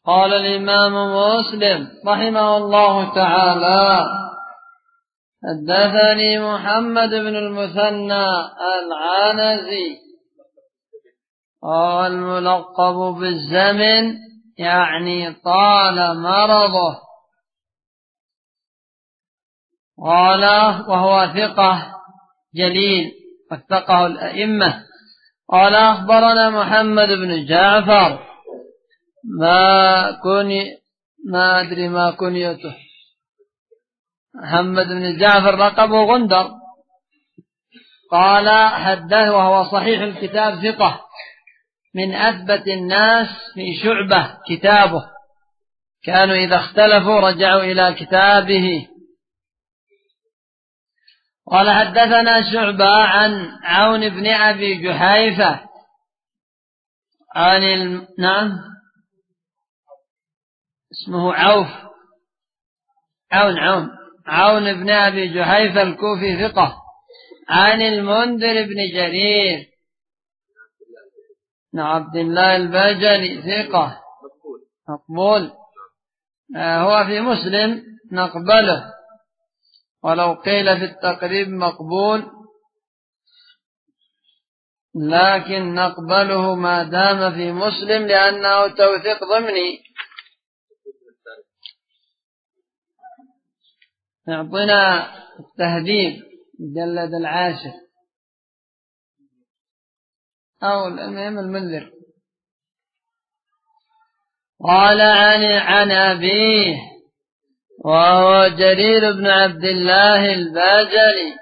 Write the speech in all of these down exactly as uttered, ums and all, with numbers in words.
قال الإمام مسلم رحمه الله تعالى: حدثني محمد بن المثنى العنزي الملقب بالزمن، يعني طال مرضه. قال وهو ثقة جليل وثقه الأئمة. قال أخبرنا محمد بن جعفر، ما كني ما أدري ما كنيته، محمد بن جعفر لقبه غندر. قال حدث وهو صحيح الكتاب، ثقة من أثبت الناس في شعبة كتابه، كانوا إذا اختلفوا رجعوا إلى كتابه. قال حدثنا شعبة عن عون بن أبي جحيفة عن الم... نعم اسمه عوف عون عون عون بن أبي جحيفة الكوفي ثقة، عن المنذر بن جرير بن عبد الله البجلي ثقة مقبول. آه هو في مسلم نقبله، ولو قيل في التقريب مقبول، لكن نقبله ما دام في مسلم لأنه توثيق ضمني. اعطنا التهذيب مجلد العاشر أو المهم المنذر. قال عن عن أبيه وهو جرير بن عبد الله الباجلي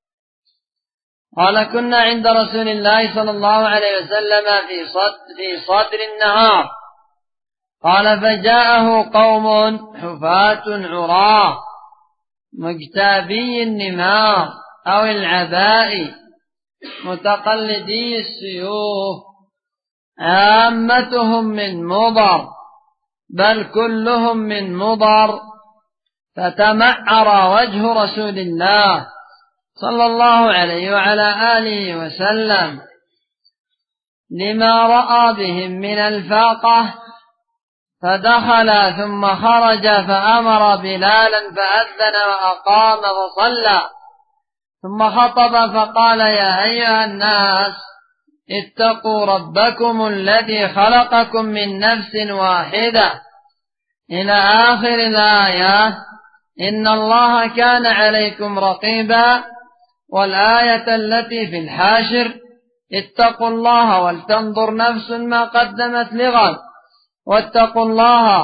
قال: كنا عند رسول الله صلى الله عليه وسلم في صدر, في صدر النهار. قال: فجاءه قوم حفاة عراة مجتابي النمار أو العباء متقلدي السيوف، عامتهم من مضر بل كلهم من مضر. فتمعر وجه رسول الله صلى الله عليه وعلى آله وسلم لما رأى بهم من الفاقة، فدخل ثم خرج فأمر بلالا فأذن وأقام فصلى، ثم خطب فقال: يا أيها الناس اتقوا ربكم الذي خلقكم من نفس واحدة إلى آخر الآية. إن الله كان عليكم رقيبا. والآية التي في الحاشر: اتقوا الله ولتنظر نفس ما قدمت لغد واتقوا الله.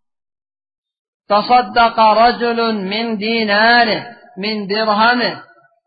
تصدق رجل من ديناره من درهمه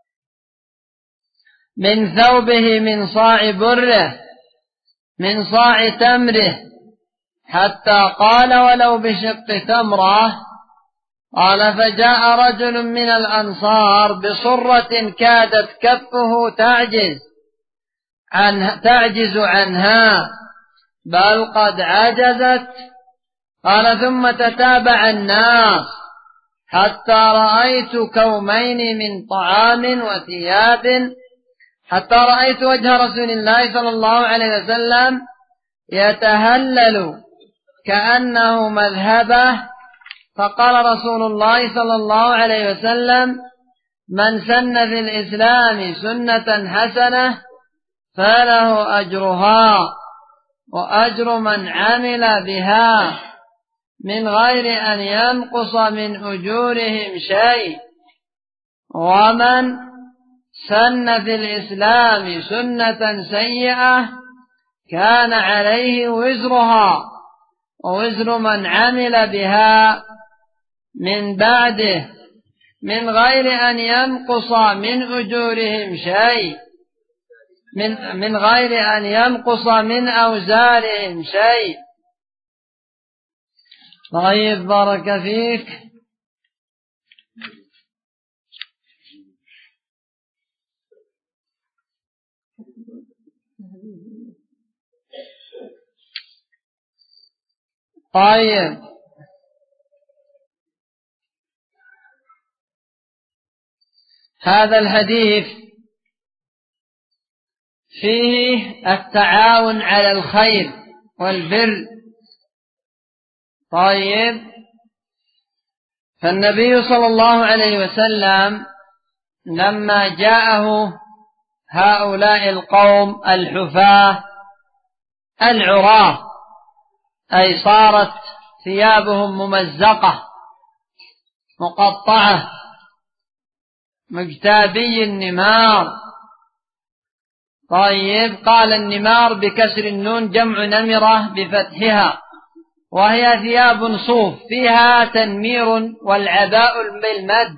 من ثوبه من صاع بره من صاع تمره، حتى قال: ولو بشق تمره. قال: فجاء رجل من الأنصار بصرة كادت كفه تعجز عن تعجز عنها بل قد عجزت. قال: ثم تتابع الناس حتى رأيت كومين من طعام وثياب، حتى رأيت وجه رسول الله صلى الله عليه وسلم يتهلل كأنه مذهبه. فقال رسول الله صلى الله عليه وسلم: من سن في الإسلام سنة حسنة فله أجرها وأجر من عمل بها من غير أن ينقص من أجورهم شيء، ومن سن في الإسلام سنة سيئة كان عليه وزرها ووزر من عمل بها من بعده من غير أن ينقص من أجورهم شيء من, من غير أن ينقص من أوزارهم شيء. طيب، بارك فيك. طيب، هذا الحديث فيه التعاون على الخير والبر طيب، فالنبي صلى الله عليه وسلم لما جاءه هؤلاء القوم الحفاة العراة، أي صارت ثيابهم ممزقة مقطعة مجتابي النمار. طيب، قال النمار بكسر النون جمع نمرة بفتحها، وهي ثياب صوف فيها تنمير، والعباء بالمد.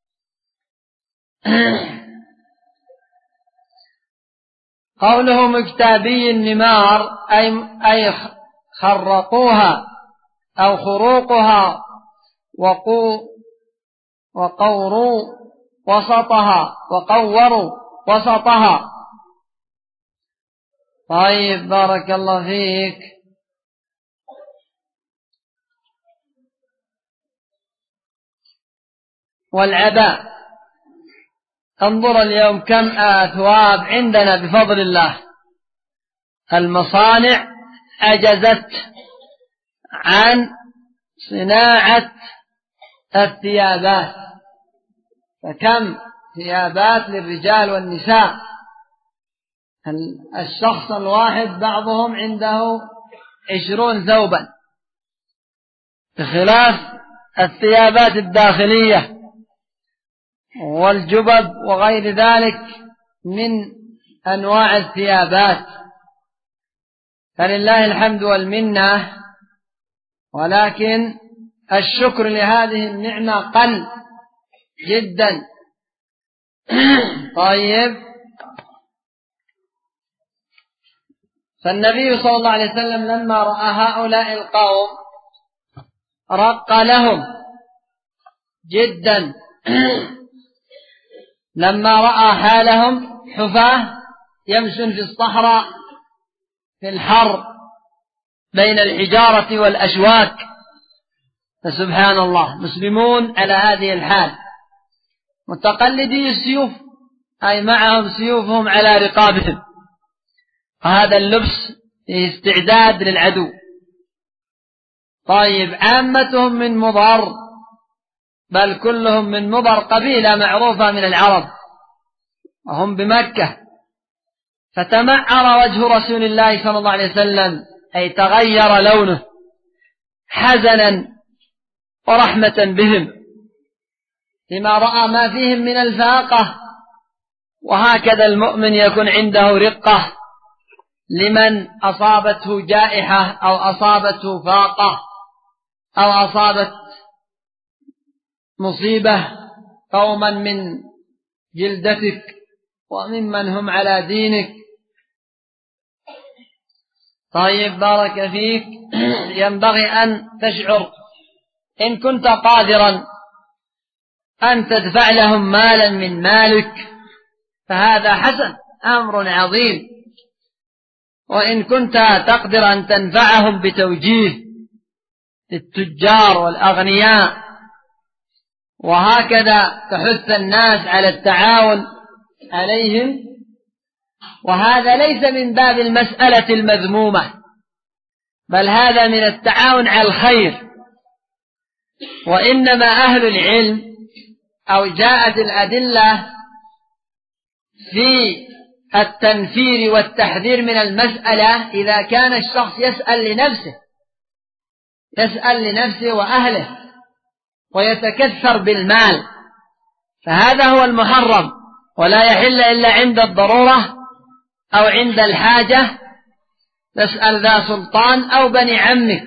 قوله مجتابي النمار أي, أي خرقوها أو خروقها، وقو وقوروا وسطها وقوروا وسطها. طيب، بارك الله فيك. والعباء، انظر اليوم كم أثواب عندنا بفضل الله. المصانع عجزت عن صناعة الثيابات، فكم ثيابات للرجال والنساء. الشخص الواحد بعضهم عنده عشرون ثوبا، بخلاف الثيابات الداخلية والجبب وغير ذلك من أنواع الثيابات. فلله الحمد والمنة، ولكن الشكر لهذه النعمة قل جدا. طيب، فالنبي صلى الله عليه وسلم لما رأى هؤلاء القوم رق لهم جدا، لما رأى حالهم حفاة يمشون في الصحراء في الحر بين الحجارة والأشواك، فسبحان الله، مسلمون على هذه الحال، متقلدي السيوف، أي معهم سيوفهم على رقابهم، وهذا اللبس استعداد للعدو. طيب، عامتهم من مضر، بل كلهم من مضر، قبيلة معروفة من العرب، وهم بمكة. فتمعر وجه رسول الله صلى الله عليه وسلم، أي تغير لونه، حزنا ورحمة بهم لما رأى ما فيهم من الفاقة. وهكذا المؤمن يكون عنده رقة لمن أصابته جائحة أو أصابته فاقة أو أصابت مصيبة قوما من جلدتك وممن هم على دينك. طيب، بارك فيك. ينبغي أن تشعر إن كنت قادرا أن تدفع لهم مالا من مالك فهذا حسن، أمر عظيم. وإن كنت تقدر أن تنفعهم بتوجيه التجار والأغنياء، وهكذا تحث الناس على التعاون عليهم، وهذا ليس من باب المسألة المذمومة، بل هذا من التعاون على الخير. وإنما أهل العلم أو جاءت الأدلة في التنفير والتحذير من المسألة إذا كان الشخص يسأل لنفسه يسأل لنفسه وأهله ويتكثر بالمال، فهذا هو المحرم، ولا يحل إلا عند الضرورة أو عند الحاجة، تسأل ذا سلطان أو بني عمك.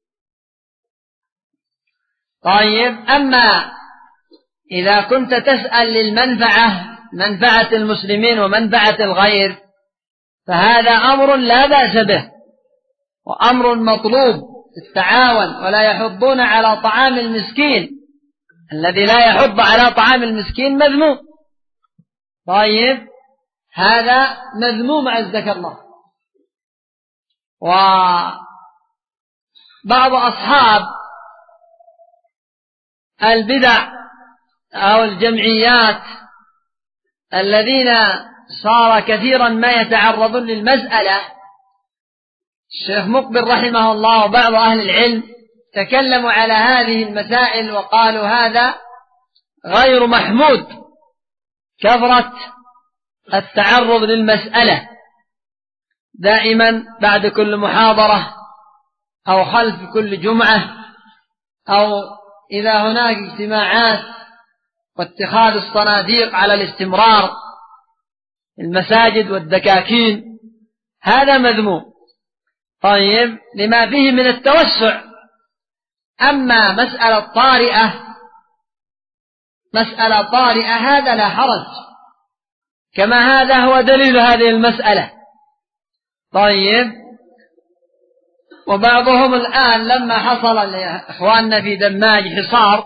طيب، أما إذا كنت تسأل للمنفعة، منفعة المسلمين ومنفعة الغير، فهذا أمر لا بأس به وأمر مطلوب التعاون، ولا يحضون على طعام المسكين، الذي لا يحض على طعام المسكين مذموم. طيب، هذا مذموم عزك الله. وبعض أصحاب البدع أو الجمعيات الذين صار كثيرا ما يتعرضون للمسألة، الشيخ مقبل رحمه الله وبعض أهل العلم تكلموا على هذه المسائل وقالوا هذا غير محمود، كثرة التعرض للمسألة دائما بعد كل محاضرة أو خلف كل جمعة أو إذا هناك اجتماعات، واتخاذ الصناديق على الاستمرار، المساجد والدكاكين، هذا مذموم. طيب، لما فيه من التوسع. أما مسألة طارئة مسألة طارئة هذا لا حرج، كما هذا هو دليل هذه المسألة. طيب، وبعضهم الآن لما حصل لإخواننا في دماج حصار،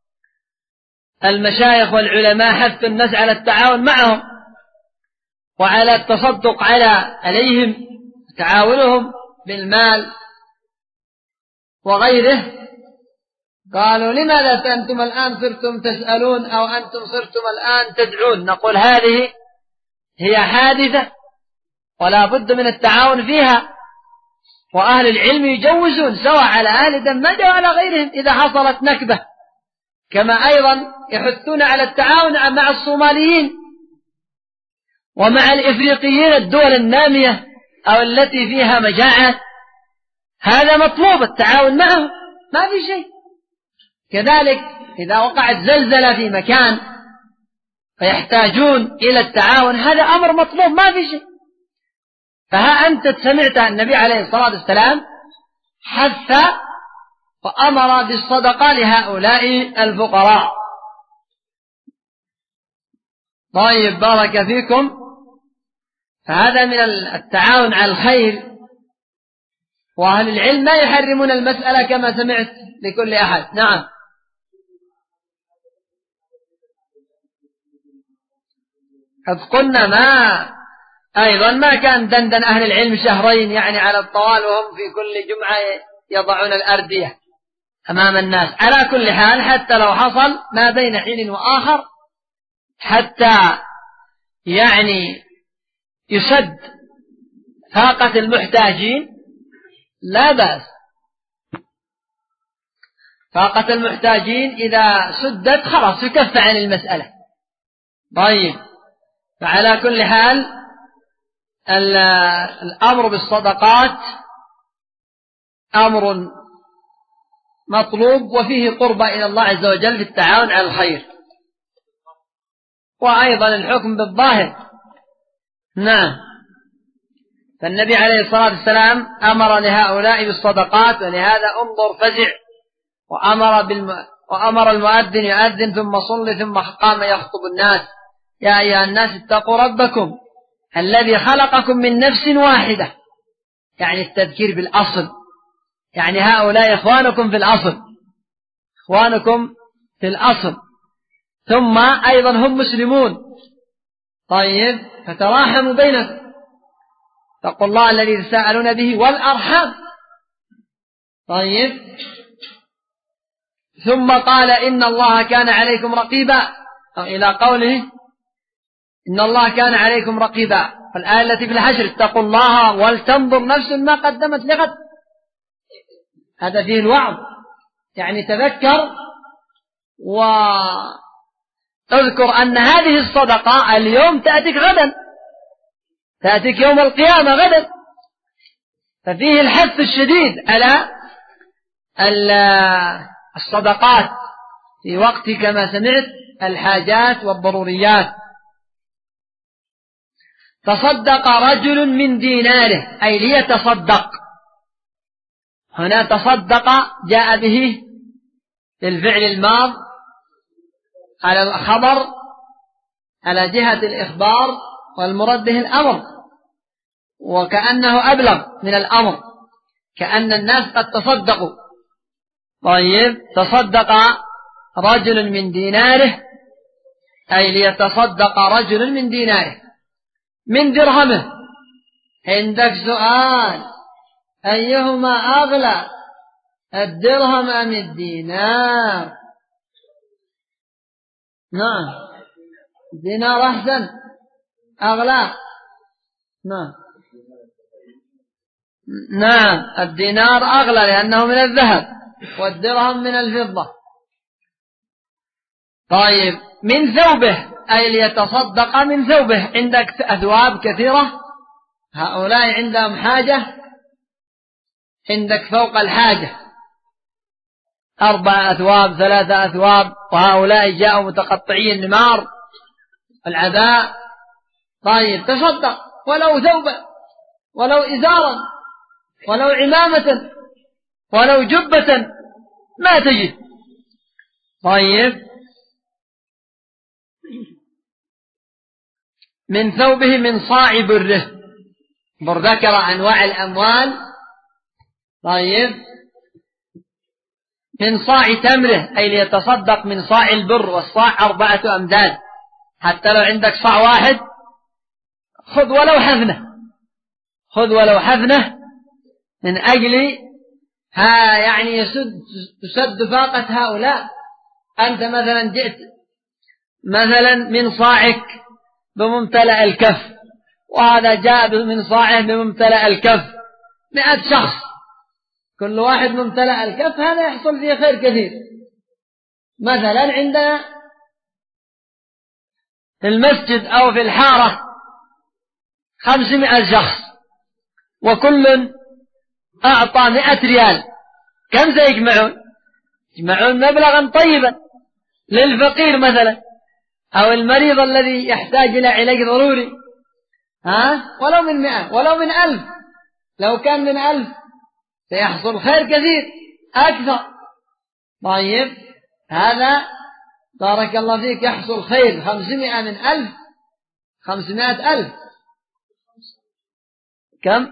المشايخ والعلماء حثوا الناس على التعاون معهم وعلى التصدق على عليهم، تعاونهم بالمال وغيره. قالوا لماذا أنتم الآن صرتم تسألون أو أنتم صرتم الآن تدعون؟ نقول هذه هي حادثة ولا بد من التعاون فيها، وأهل العلم يجوزون سواء على أهل دمجة وعلى غيرهم إذا حصلت نكبة، كما أيضا يحثون على التعاون مع الصوماليين ومع الإفريقيين، الدول النامية أو التي فيها مجاعة، هذا مطلوب التعاون معهم، ما في شيء. كذلك إذا وقعت زلزلة في مكان فيحتاجون إلى التعاون، هذا أمر مطلوب، ما في شيء. فها أنت سمعت النبي عليه الصلاة والسلام حث وأمر بالصدقة لهؤلاء الفقراء. طيب، بارك فيكم. فهذا من التعاون على الخير، وأهل العلم لا يحرمون المسألة كما سمعت لكل أحد. نعم. قد قلنا ما أيضا ما كان دندن أهل العلم شهرين يعني على الطوال وهم في كل جمعة يضعون الأردية أمام الناس. على كل حال، حتى لو حصل ما بين حين وآخر حتى يعني يسد فاقة المحتاجين لا بأس. فاقة المحتاجين إذا سدت خلاص يكف عن المسألة. طيب، فعلى كل حال الأمر بالصدقات أمر مطلوب وفيه قربة إلى الله عز وجل في التعاون على الخير، وأيضا الحكم بالظاهر. نعم. فالنبي عليه الصلاة والسلام أمر لهؤلاء بالصدقات، ولهذا انظر فزع، وأمر, بالم... وأمر المؤذن يؤذن ثم صلي ثم قام يخطب الناس: يا أيها الناس اتقوا ربكم الذي خلقكم من نفس واحدة. يعني التذكير بالأصل، يعني هؤلاء إخوانكم في الأصل، إخوانكم في الأصل، ثم أيضا هم مسلمون. طيب، فتراحموا بينكم، اتقوا الله الذي تساءلون به والأرحام. طيب، ثم قال: إن الله كان عليكم رقيبا، أو إلى قوله: إن الله كان عليكم رقيبا. فالآية التي في الحشر: اتقوا الله ولتنظر نفس ما قدمت لغد. هذا فيه الوعظ، يعني تذكر واذكر أن هذه الصدقة اليوم تأتيك غدا، تأتيك يوم القيامة غدا. ففيه الحث الشديد على الصدقات في وقت كما سمعت الحاجات والضروريات. تصدق رجل من ديناره، أي ليتصدق. هنا تصدق جاء به الفعل الماض على الخبر على جهة الإخبار، والمراد به الأمر، وكأنه أبلغ من الأمر، كأن الناس قد تصدقوا. طيب، تصدق رجل من ديناره، أي ليتصدق رجل من ديناره. من درهمه. عندك سؤال: أيهما أغلى، الدرهم أم الدينار؟ نعم، الدينار أحسن، أغلى. نعم نعم الدينار أغلى لأنه من الذهب، والدرهم من الفضة. طيب من ثوبه أي ليتصدق من ثوبه. عندك أثواب كثيرة، هؤلاء عندهم حاجة، عندك فوق الحاجة أربع أثواب ثلاثة أثواب، وهؤلاء جاءوا متقطعي النمار العداء. طيب تصدق ولو ثوبا ولو إزارا ولو عمامة ولو جبة ما تجد. طيب من ثوبه من صاع بره، بر ذكر أنواع الأموال. طيب من صاع تمره أي ليتصدق من صاع البر، والصاع أربعة أمداد، حتى لو عندك صاع واحد خذ ولو حفنة، خذ ولو حفنة من أجل ها يعني يسد تسد فاقة هؤلاء. أنت مثلا جئت مثلا من صاعك بممتلأ الكف، وهذا جاء من صاعه بممتلأ الكف، مئة شخص كل واحد ممتلأ الكف، هذا يحصل فيه خير كثير. مثلا عندنا في المسجد أو في الحارة خمسمائة شخص وكل أعطى مئة ريال، كم سيجمعون؟ يجمعون مبلغا طيبا للفقير مثلا، أو المريض الذي يحتاج إلى علاج ضروري، ها ولو من مئة ولو من ألف. لو كان من ألف سيحصل خير كثير أكثر. طيب هذا بارك الله فيك يحصل خير خمسمائة من ألف، خمسمائة ألف كم؟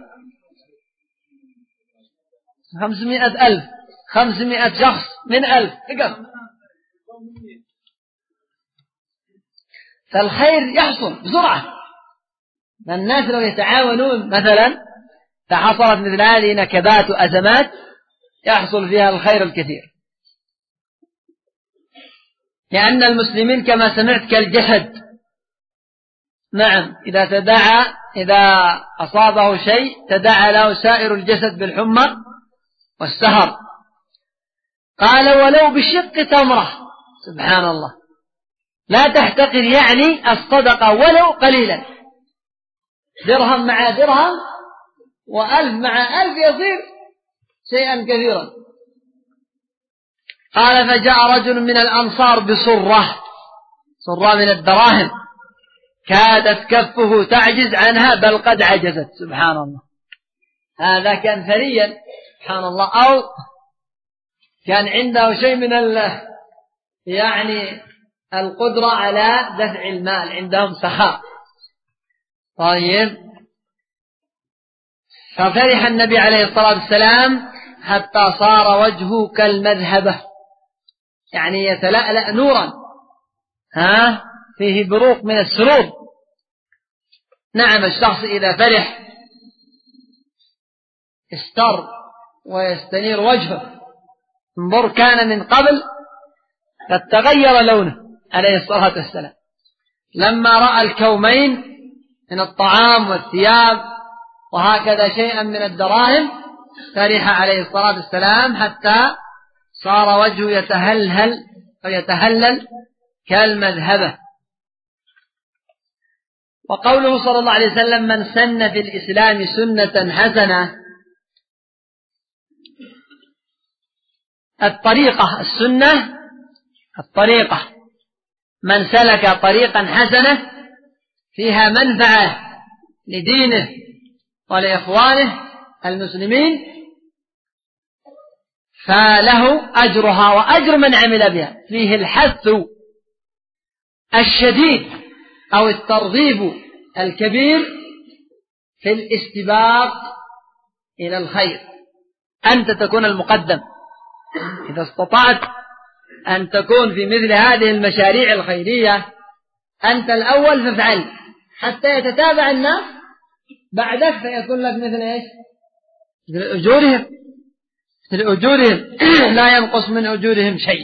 خمسمائة ألف، خمسمائة شخص من ألف فقط، فالخير يحصل بسرعة. الناس لو يتعاونون مثلا فحصلت مثل هذه نكبات وأزمات يحصل فيها الخير الكثير. لأن المسلمين كما سمعت كالجسد، نعم إذا تداعى إذا أصابه شيء تداعى له سائر الجسد بالحمى والسهر. قال ولو بشق تمرة، سبحان الله، لا تحتقر يعني الصدقة ولو قليلا، درهم مع درهم وألف مع ألف يصير شيئا كثيرا. قال فجاء رجل من الأنصار بصرة، صرة من الدراهم، كادت كفه تعجز عنها بل قد عجزت، سبحان الله. هذا كان ثريا سبحان الله، أو كان عنده شيء من ال يعني القدرة على دفع المال، عندهم سخاء. طيب ففرح النبي عليه الصلاة والسلام حتى صار وجهه كالمذهبة، يعني يتلألأ نورا، ها فيه بروق من السرور. نعم الشخص إذا فرح استر ويستنير وجهه. انظر كان من قبل قد تغير لونه عليه الصلاة والسلام لما رأى الكومين من الطعام والثياب وهكذا شيئا من الدراهم، فرح عليه الصلاة والسلام حتى صار وجهه يتهلهل ويتهلل كالمذهبة. وقوله صلى الله عليه وسلم من سن في الإسلام سنة حسنة، الطريقة السنة الطريقة، من سلك طريقا حسنة فيها منفعة لدينه ولإخوانه المسلمين فله أجرها وأجر من عمل بها. فيه الحث الشديد أو الترغيب الكبير في الاستباق إلى الخير، أنت تكون المقدم. إذا استطعت أن تكون في مثل هذه المشاريع الخيرية أنت الأول فافعل حتى يتتابع الناس بعدك، فيكون لك مثل إيش؟ مثل أجورهم، مثل أجورهم لا ينقص من أجورهم شيء.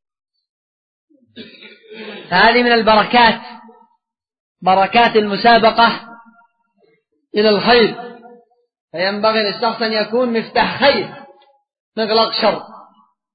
فهذه من البركات، بركات المسابقة إلى الخير. فينبغي للشخص أن يكون مفتاح خير مغلق شر.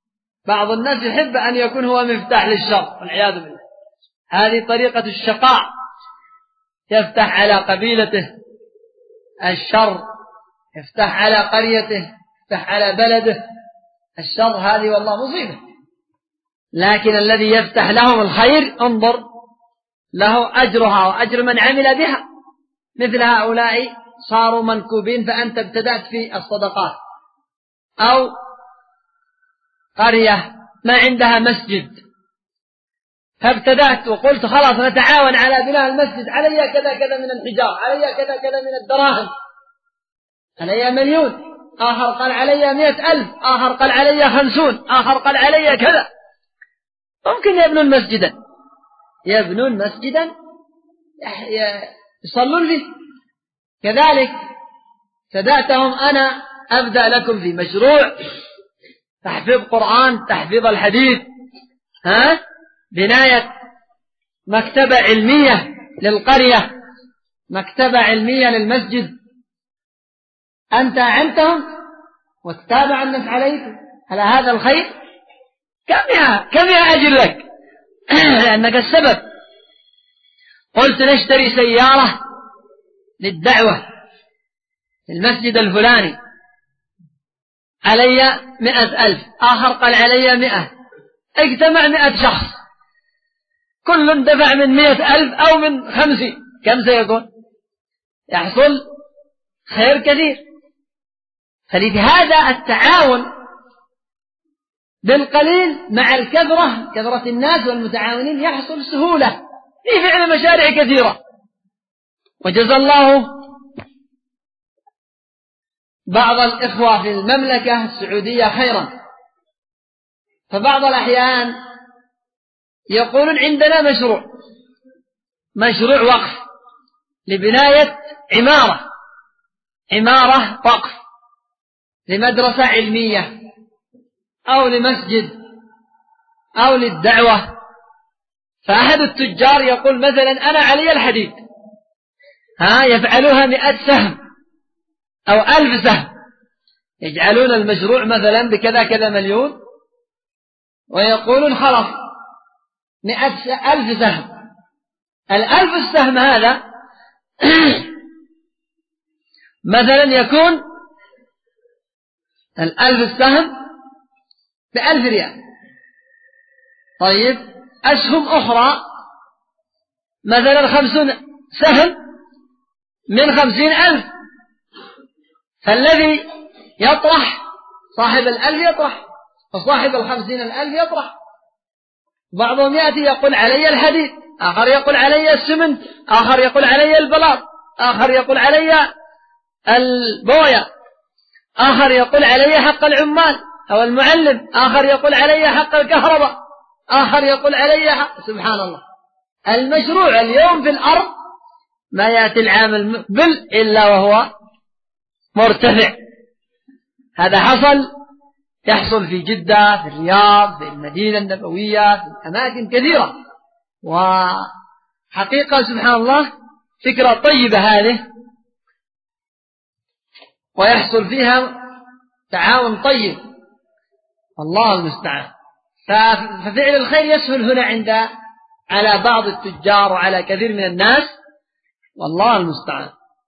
بعض الناس يحب أن يكون هو مفتاح للشر والعياذ بالله. هذه طريقة الشقاء، يفتح على قبيلته الشر، يفتح على قريته، يفتح على بلده الشر، هذه والله مصيبة. لكن الذي يفتح لهم الخير انظر له أجرها وأجر من عمل بها. مثل هؤلاء صاروا منكوبين، فأنت ابتدأت في الصدقات. أو قرية ما عندها مسجد فابتدأت وقلت خلاص نتعاون على بناء المسجد، علي كذا كذا من الحجار، علي كذا كذا من الدراهم، علي مليون، آخر قال علي مئة ألف، آخر قال علي خمسون، آخر قال علي كذا. ممكن يبنون مسجدا، يبنون مسجدا يصلون فيه. كذلك ابتدأتهم أنا أبدأ لكم في مشروع تحفيظ قرآن، تحفيظ الحديث، ها بناية مكتبة علمية للقرية، مكتبة علمية للمسجد. أنت أعنتهم وتتابع الناس عليك على هذا الخير، كم يا كم يا أجر لك لأنك السبب. قلت نشتري سيارة للدعوة في المسجد الفلاني، علي مئة ألف، آخر قال علي مئة، اجتمع مئة شخص كل دفع من مئة ألف أو من خمسين، كم سيكون؟ يحصل خير كثير. فلهذا التعاون بالقليل مع الكثرة، كثرة الناس والمتعاونين، يحصل سهولة في فعل مشاريع كثيرة. وجزى الله بعض الإخوة في المملكة السعودية خيرا. فبعض الأحيان يقولون عندنا مشروع مشروع وقف لبناية عمارة عمارة وقف لمدرسة علمية أو لمسجد أو للدعوة. فأحد التجار يقول مثلا أنا علي الحديد، ها يفعلوها مئة سهم أو ألف سهم، يجعلون المشروع مثلا بكذا كذا مليون، ويقولون خلاص مئة ألف سهم. الألف السهم هذا مثلا يكون الألف السهم بألف ريال. طيب أسهم أخرى مثلا خمسون سهم من خمسين ألف، فالذي يطرح صاحب الألف يطرح، وصاحب الخمسين الألف يطرح. بعضهم يأتي يقول علي الحديد، آخر يقول علي السمنت، آخر يقول علي البلاط، آخر يقول علي البوية، آخر يقول علي حق العمال أو المعلم، آخر يقول علي حق الكهرباء، آخر يقول علي حق. سبحان الله، المشروع اليوم في الأرض ما يأتي العام المقبل إلا وهو مرتفع. هذا حصل يحصل في جدة، في الرياض، في المدينة النبوية، في أماكن كثيرة. وحقيقة سبحان الله فكرة طيبة هذه، ويحصل فيها تعاون طيب، الله المستعان. ففعل الخير يسهل هنا عند على بعض التجار وعلى كثير من الناس، والله المستعان.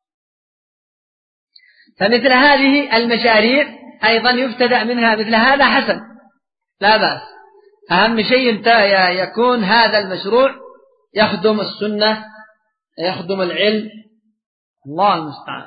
فمثل هذه المشاريع أيضا يبتدأ منها مثل هذا حسن، لا بأس. أهم شيء يكون هذا المشروع يخدم السنة، يخدم العلم، الله المستعان.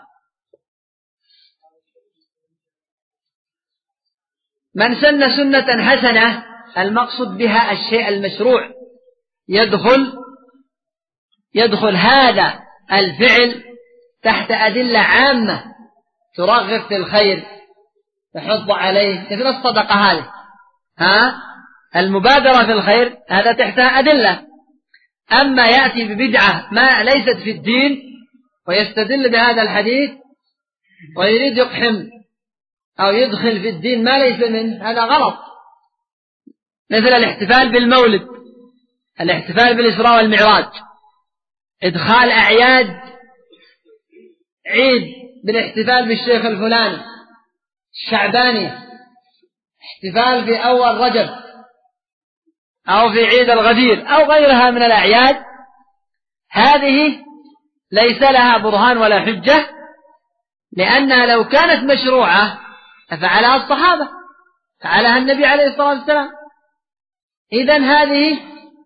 من سن سنة حسنة، المقصود بها الشيء المشروع، يدخل يدخل هذا الفعل تحت أدلة عامة ترغب في الخير، تحض عليه، مثل الصدقة هذه، ها المبادرة في الخير هذا تحتها أدلة. أما يأتي ببدعة ما ليست في الدين ويستدل بهذا الحديث ويريد يقحم أو يدخل في الدين ما ليس منه، هذا غلط. مثل الاحتفال بالمولد، الاحتفال بالإسراء والمعراج، إدخال أعياد عيد بالاحتفال بالشيخ الفلاني الشعباني، احتفال في أول رجب أو في عيد الغدير أو غيرها من الأعياد، هذه ليس لها برهان ولا حجة، لأنها لو كانت مشروعة ففعلها الصحابة، فعلها النبي عليه الصلاة والسلام. إذن هذه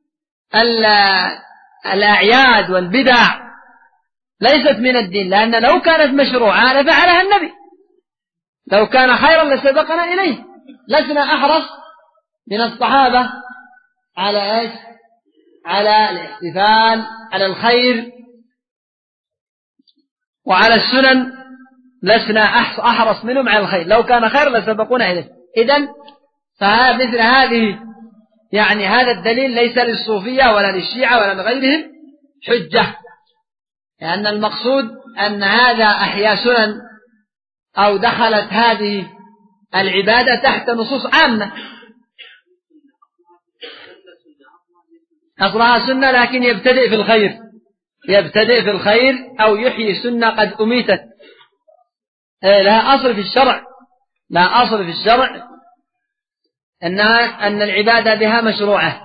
الأعياد والبدع ليست من الدين، لأن لو كانت مشروعة لفعلها النبي، لو كان خيرا لسبقنا إليه. لسنا أحرص من الصحابة على إيش؟ على الاحتفال، على الخير وعلى السنن، لسنا أحرص منهم على الخير، لو كان خير لسبقونا إليه. إذن فمثل هذه يعني هذا الدليل ليس للصوفية ولا للشيعة ولا لغيرهم حجة، لأن المقصود أن هذا أحيا سنن أو دخلت هذه العبادة تحت نصوص عامة. أصلها سنة لكن يبتدئ في الخير، يبتدئ في الخير أو يحيي سنة قد أميتت، لها أصل في الشرع، لا أصل في الشرع أنها أن العبادة بها مشروعة.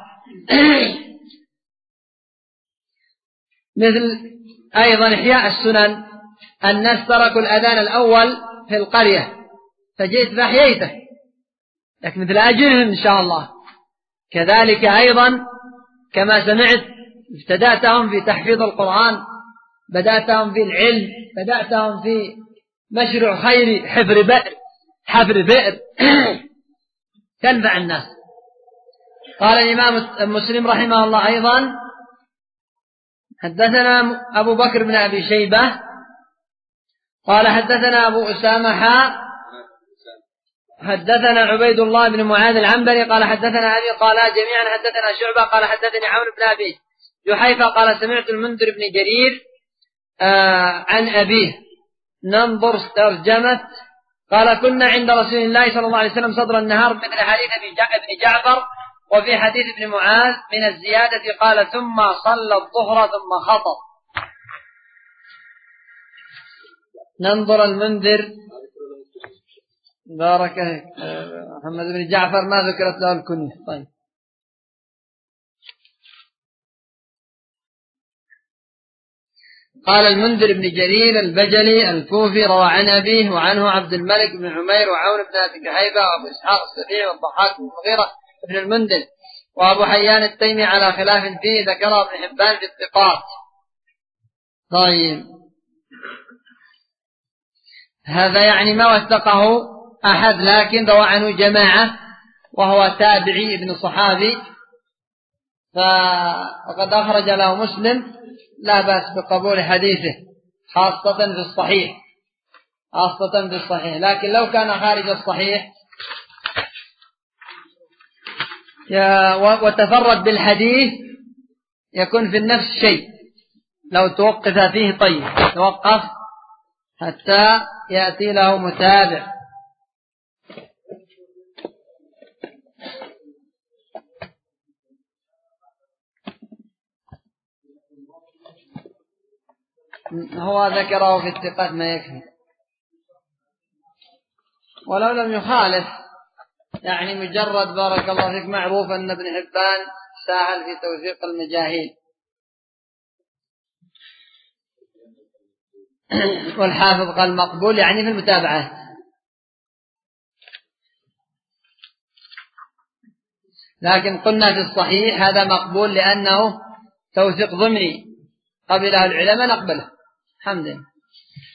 مثل أيضا إحياء السنن، الناس تركوا الأذان الأول في القرية فجئت فأحييته، لكن مثل أجرهم إن شاء الله. كذلك أيضا كما سمعت ابتدأتهم في تحفيظ القرآن، بدأتهم في العلم، بدأتهم في مشروع خيري، حفر بئر حفر بئر تنفع الناس. قال الإمام مسلم رحمه الله أيضا: حدثنا أبو بكر بن أبي شيبة قال حدثنا أبو أسامة حا حدثنا عبيد الله بن معاذ العنبري قال حدثنا أبي قال جميعا حدثنا شعبة قال حدثني عمرو بن أبي جحيفة قال سمعت المنذر بن جرير آه عن أبيه. ننظر ترجمة. قال كنا عند رسول الله صلى الله عليه وسلم صدر النهار مثل حديث ابن جعفر، وفي حديث ابن معاذ من الزيادة قال ثم صلى الظهر ثم خطب. ننظر المنذر بارك محمد بن جعفر ما ذكرت له الكنية. طيب قال المنذر بن جرير البجلي الكوفي روى عن أبيه وعنه عبد الملك بن عمير وعون بن أبي جحيفة وأبو إسحاق السبيعي والضحاك بن المغيرة بن المنذر وأبو حيان التيمي على خلاف فيه ذكره ابن حبان في الثقات. طيب هذا يعني ما وثقه أحد، لكن روى عنه جماعة وهو تابعي ابن صحابي، فقد أخرج له مسلم لا بأس بقبول حديثه خاصة في الصحيح، خاصة في الصحيح. لكن لو كان خارج الصحيح وتفرد بالحديث يكون في النفس شيء، لو توقف فيه طيب توقف حتى يأتي له متابع. هو ذكره في الثقات ما يكفي، ولو لم يخالف يعني مجرد بارك الله فيك معروف أن ابن حبان ساهل في توثيق المجاهيل، والحافظ قال مقبول يعني في المتابعة. لكن قلنا في الصحيح هذا مقبول لأنه توثيق ضمني قبله العلماء نقبله. الحمد لله.